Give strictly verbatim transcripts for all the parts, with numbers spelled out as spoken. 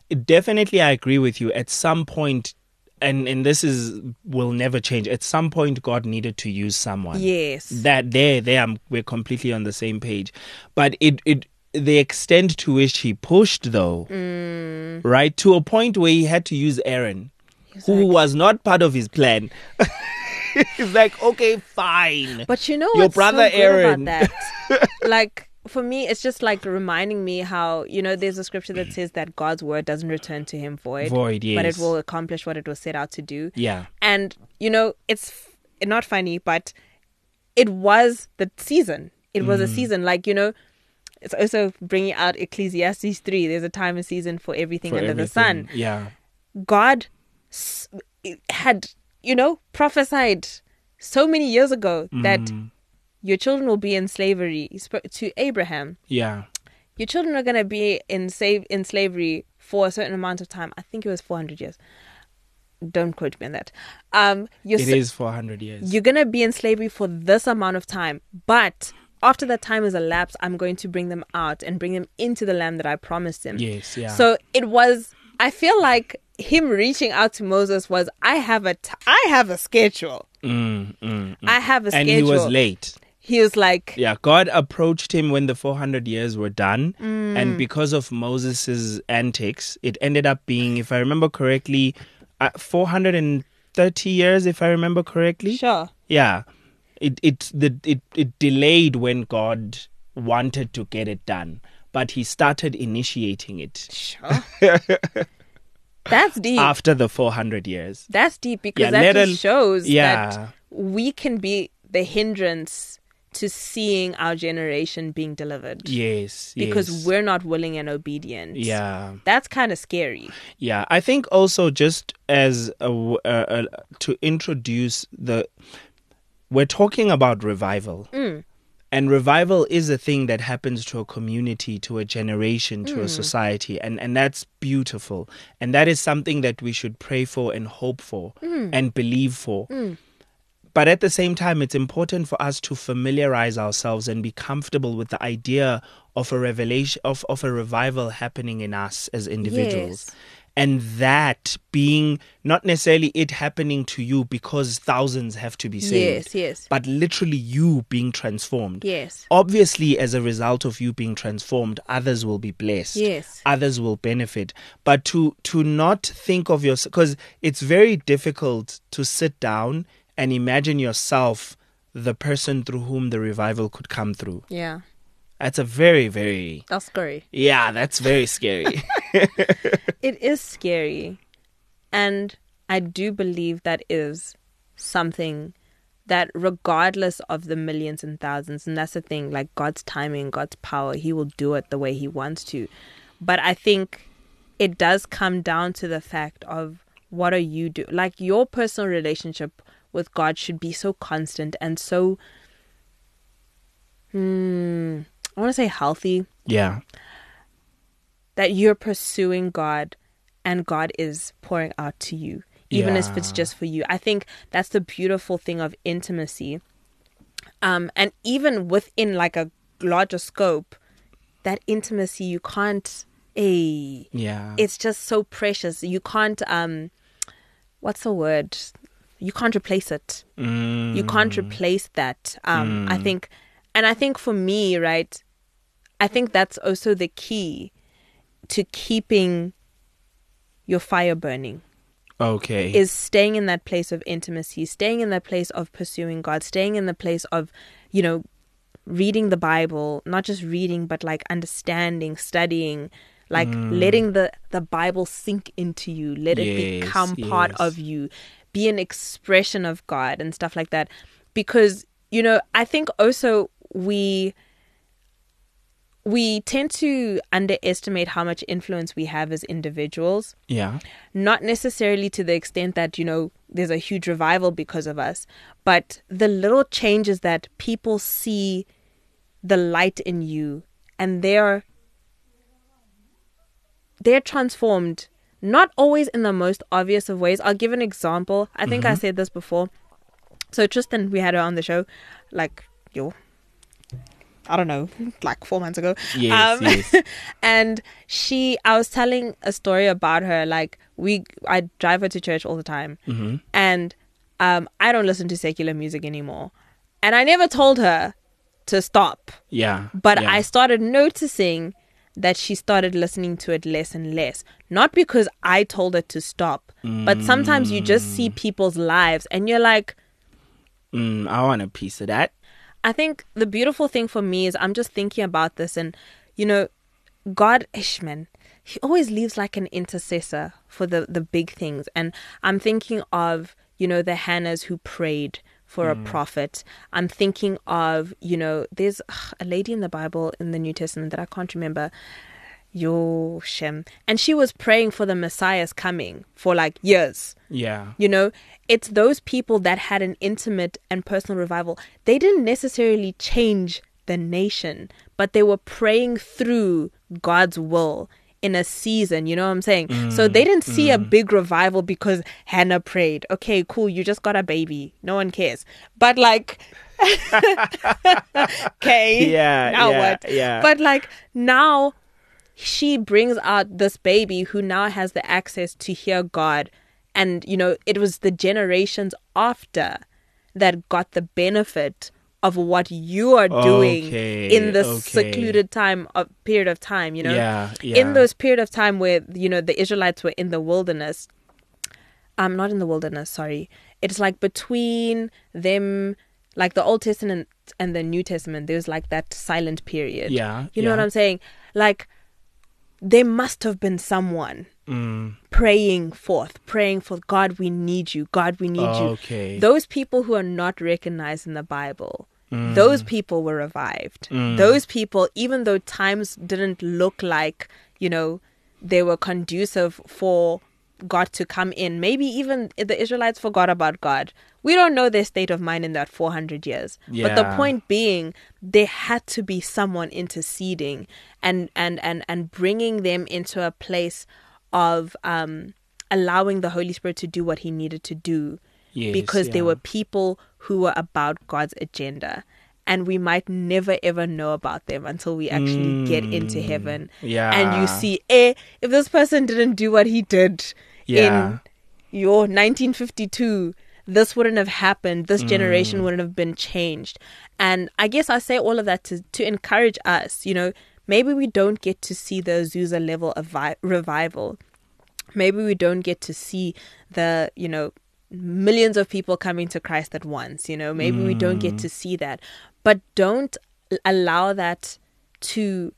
Definitely, I agree with you. At some point, and and this is will never change. At some point, God needed to use someone. Yes. That there, there, I'm, we're completely on the same page. But it, it, the extent to which he pushed, though, Mm. right, to a point where he had to use Aaron, He's who like- was not part of his plan. He's like, okay, fine. But you know Your what's brother so good Aaron. about that? Like, for me, it's just like reminding me how, you know, there's a scripture that says that God's word doesn't return to him void. Void, yes. But it will accomplish what it was set out to do. Yeah. And, you know, it's f- not funny, but it was the season. It was Mm. a season. Like, you know, it's also bringing out Ecclesiastes three. There's a time and season for everything For under everything. the sun. Yeah. God s- had, you know, prophesied so many years ago that Mm. your children will be in slavery. He spoke to Abraham. Yeah. Your children are going to be in save in slavery for a certain amount of time. I think it was four hundred years. Don't quote me on that. Um, you're It s- is four hundred years. You're going to be in slavery for this amount of time. But after that time has elapsed, I'm going to bring them out and bring them into the land that I promised them. Yes, yeah. So it was, I feel like him reaching out to Moses was, I have a, t- I have a schedule. Mm, mm, mm. I have a And schedule. he was late. He was like, Yeah, God approached him when the four hundred years were done. Mm. And because of Moses' antics, it ended up being, if I remember correctly, uh, four hundred thirty years, if I remember correctly. sure. Yeah. It, it, the, it, it delayed when God wanted to get it done. But he started initiating it Sure. That's deep. after the four hundred years. That's deep because Yeah, that let just al- shows yeah. that we can be the hindrance to seeing our generation being delivered. Yes. Because yes. we're not willing and obedient. Yeah. That's kind of scary. Yeah, I think also just as a, w- a- a- to introduce the, we're talking about revival, Mm. and revival is a thing that happens to a community, to a generation, to Mm. a society, and and that's beautiful, and that is something that we should pray for and hope for Mm. and believe for. Mm. But at the same time, it's important for us to familiarize ourselves and be comfortable with the idea of a revelation, of, of a revival happening in us as individuals. Yes. And that being not necessarily it happening to you because thousands have to be saved, Yes, yes. but literally you being transformed. Yes. Obviously, as a result of you being transformed, others will be blessed. Yes. Others will benefit. But to to not think of yourself, because it's very difficult to sit down and imagine yourself the person through whom the revival could come through. Yeah. That's a very, very, That's scary. yeah, that's very scary. It is scary. And I do believe that is something that regardless of the millions and thousands, and that's the thing, like God's timing, God's power, he will do it the way he wants to. But I think it does come down to the fact of what are you doing? Like your personal relationship with God should be so constant and so, hmm, I want to say healthy, Yeah. that you're pursuing God and God is pouring out to you, even Yeah. if it's just for you. I think that's the beautiful thing of intimacy. Um, and even within like a larger scope, that intimacy, you can't, eh, Yeah. it's just so precious. You can't, um, what's the word? You can't replace it. Mm. You can't replace that. Um, I think, and I think for me, right, I think that's also the key to keeping your fire burning, Okay. is staying in that place of intimacy, staying in that place of pursuing God, staying in the place of, you know, reading the Bible, not just reading, but like understanding, studying, like letting the, the Bible sink into you, let it Yes, become part yes. of you, be an expression of God and stuff like that. Because, you know, I think also we we tend to underestimate how much influence we have as individuals, yeah. not necessarily to the extent that, you know, there's a huge revival because of us, but the little changes that people see the light in you and they're they're transformed, not always in the most obvious of ways. I'll give an example. I think I said this before. So Tristan, we had her on the show, like, yo, I don't know, like four months ago. Yes, um, yes. And she, I was telling a story about her. Like we, I drive her to church all the time, Mm-hmm. and um, I don't listen to secular music anymore. And I never told her to stop, Yeah. but yeah. I started noticing that she started listening to it less and less. Not because I told her to stop, Mm. but sometimes you just see people's lives, and you're like, Mm, I want a piece of that. I think the beautiful thing for me is I'm just thinking about this, and you know, God, Ishman, he always leaves like an intercessor for the, the big things. And I'm thinking of, you know, the Hannahs who prayed for mm. a prophet. I'm thinking of, you know, there's ugh, a lady in the Bible in the New Testament that I can't remember. Yo, Shem. And she was praying for the Messiah's coming for like years. Yeah. You know, it's those people that had an intimate and personal revival. They didn't necessarily change the nation, but they were praying through God's will in a season, you know what I'm saying? Mm, so they didn't see mm. a big revival because Hannah prayed. Okay, cool, you just got a baby. No one cares. But like, okay, yeah, now yeah, what? Yeah. But like now she brings out this baby who now has the access to hear God. And, you know, it was the generations after that got the benefit of what you are doing okay, in this okay. secluded time of period of time, you know, yeah, yeah. in those period of time where, you know, the Israelites were in the wilderness. I'm um, not in the wilderness. Sorry. It's like between them, like the Old Testament and the New Testament, there's like that silent period. Yeah. You know yeah. what I'm saying? Like there must have been someone mm. praying forth, praying for God, we need you. God, we need okay. you. Those people who are not recognized in the Bible, mm. those people were revived. Mm. Those people, even though times didn't look like, you know, they were conducive for God to come in. Maybe even the Israelites forgot about God. We don't know their state of mind in that four hundred years. Yeah. But the point being, there had to be someone interceding and, and, and, and bringing them into a place of um, allowing the Holy Spirit to do what he needed to do. Yes, because yeah. there were people who were about God's agenda. And we might never ever know about them until we actually mm, get into heaven. Yeah. And you see, eh, if this person didn't do what he did yeah. in your nineteen fifty-two, this wouldn't have happened. This generation mm. wouldn't have been changed. And I guess I say all of that to, to encourage us, you know, maybe we don't get to see the Azusa level of vi- revival. Maybe we don't get to see the, you know, millions of people coming to Christ at once, you know, maybe mm. we don't get to see that. But don't allow that to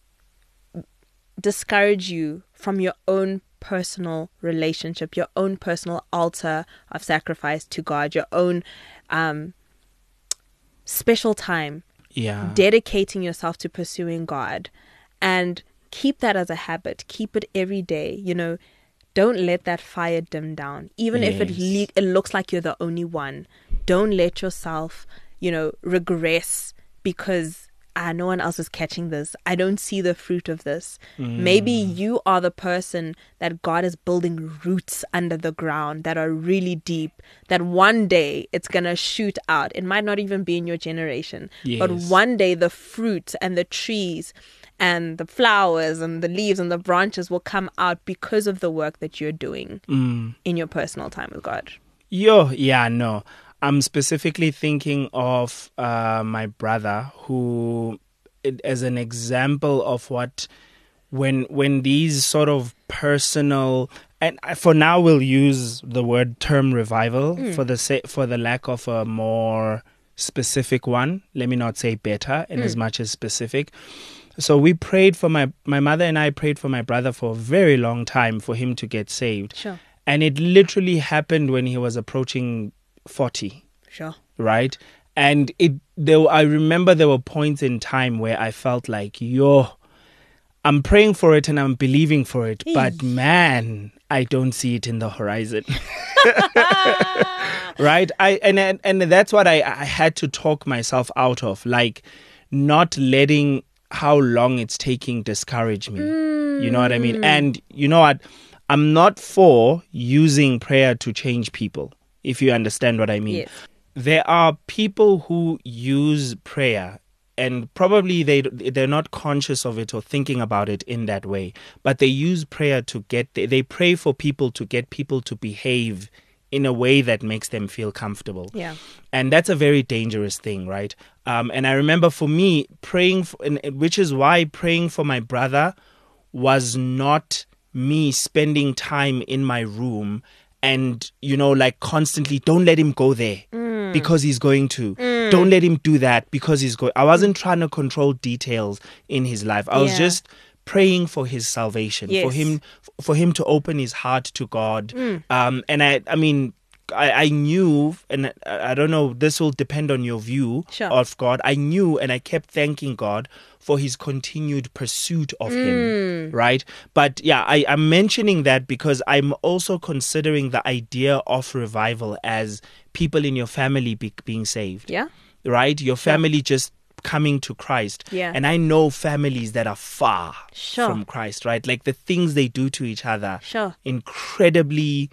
discourage you from your own personal relationship, your own personal altar of sacrifice to God, your own um, special time, yeah, dedicating yourself to pursuing God, and keep that as a habit. Keep it every day, you know. Don't let that fire dim down. Even yes. if it, le- it looks like you're the only one, don't let yourself, you know, regress because ah, no one else is catching this. I don't see the fruit of this. Mm. Maybe you are the person that God is building roots under the ground that are really deep, that one day it's going to shoot out. It might not even be in your generation, yes. but one day the fruit and the trees and the flowers and the leaves and the branches will come out because of the work that you're doing mm. in your personal time with God. Yo, yeah, no. I'm specifically thinking of uh, my brother who, it, as an example of what, when when these sort of personal, and for now we'll use the word term revival mm. for the sa- for the lack of a more specific one. Let me not say better in mm. as much as specific. So we prayed for my, my mother and I prayed for my brother for a very long time for him to get saved. Sure. And it literally happened when he was approaching forty. Sure. Right? And it there I remember there were points in time where I felt like, yo, I'm praying for it and I'm believing for it, Eesh. But man, I don't see it in the horizon. Right? I and and, and that's what I, I had to talk myself out of, like not letting how long it's taking discourage me. Mm. You know what I mean? And you know what? I'm not for using prayer to change people, if you understand what I mean. Yes. There are people who use prayer and probably they they're not conscious of it or thinking about it in that way, but they use prayer to get they pray for people to get people to behave in a way that makes them feel comfortable. Yeah. And that's a very dangerous thing, right? Um, and I remember for me, praying, for, and, which is why praying for my brother was not me spending time in my room and, you know, like constantly, don't let him go there mm. because he's going to. Mm. Don't let him do that because he's going. I wasn't mm. trying to control details in his life. I yeah. was just praying for his salvation, yes. for him, for him to open his heart to God. Mm. Um, and I, I mean, I, I knew, and I, I don't know, this will depend on your view sure. of God. I knew, and I kept thanking God for his continued pursuit of mm. him, right? But yeah, I, I'm mentioning that because I'm also considering the idea of revival as people in your family be, being saved. Yeah. Right? Your family yeah. just coming to Christ. Yeah. And I know families that are far sure. from Christ, right? Like the things they do to each other. Sure. Incredibly,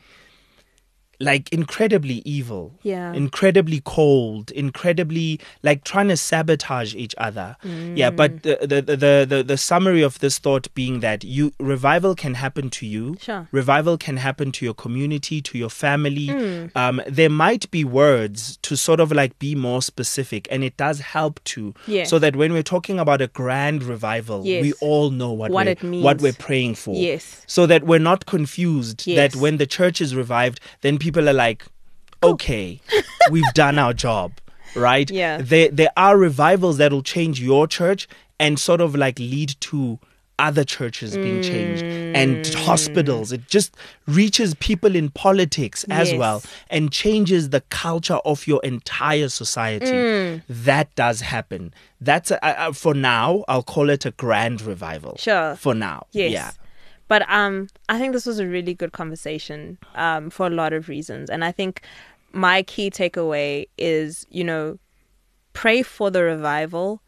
like incredibly evil. Yeah. Incredibly cold. Incredibly like trying to sabotage each other. Mm. Yeah. But the, the, the, the, the summary of this thought being that you revival can happen to you. Sure. Revival can happen to your community, to your family. Mm. Um, there might be words to sort of like be more specific, and it does help to, yes. so that when we're talking about a grand revival, yes. we all know what, what we're, it means, what we're praying for. Yes. So that we're not confused yes. that when the church is revived, then people are like, okay, we've done our job, right? Yeah. There, there are revivals that will change your church and sort of like lead to other churches being changed mm. and hospitals. It just reaches people in politics as yes. well and changes the culture of your entire society. Mm. That does happen. That's a, uh, for now, I'll call it a grand revival. Sure. For now. Yes. Yeah. But um, I think this was a really good conversation um, for a lot of reasons. And I think my key takeaway is, you know, pray for the revival,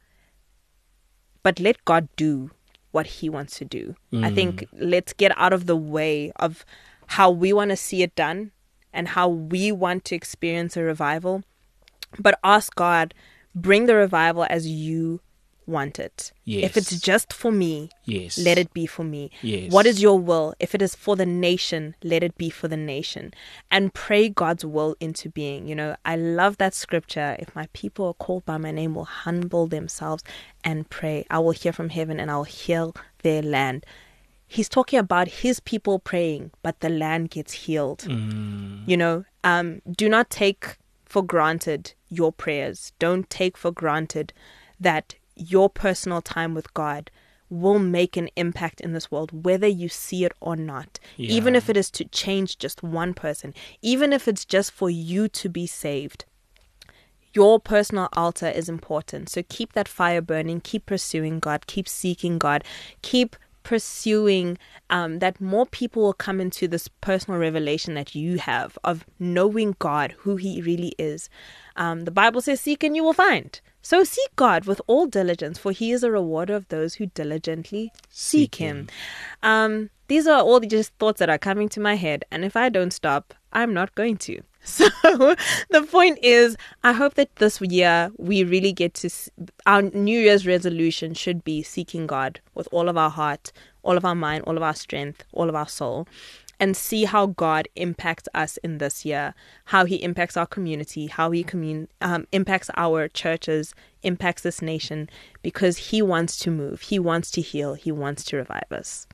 but let God do what he wants to do. Mm. I think let's get out of the way of how we want to see it done and how we want to experience a revival, but ask God, bring the revival as you want it. Yes. If it's just for me, yes. let it be for me. Yes. What is your will? If it is for the nation, let it be for the nation. And pray God's will into being. You know, I love that scripture. If my people are called by my name will humble themselves and pray, I will hear from heaven and I will heal their land. He's talking about his people praying, but the land gets healed. Mm. You know, um, do not take for granted your prayers. Don't take for granted that your personal time with God will make an impact in this world, whether you see it or not. Yeah. Even if it is to change just one person, even if it's just for you to be saved. Your personal altar is important. So keep that fire burning, keep pursuing God, keep seeking God, keep pursuing um, that more people will come into this personal revelation that you have of knowing God, who he really is. Um, the Bible says, seek and you will find. So seek God with all diligence, for he is a rewarder of those who diligently seek, seek him. him. Um, these are all just thoughts that are coming to my head. And if I don't stop, I'm not going to. So the point is, I hope that this year we really get to, our New Year's resolution should be seeking God with all of our heart, all of our mind, all of our strength, all of our soul, and see how God impacts us in this year, how he impacts our community, how he commun- um, impacts our churches, impacts this nation, because he wants to move, he wants to heal, he wants to revive us.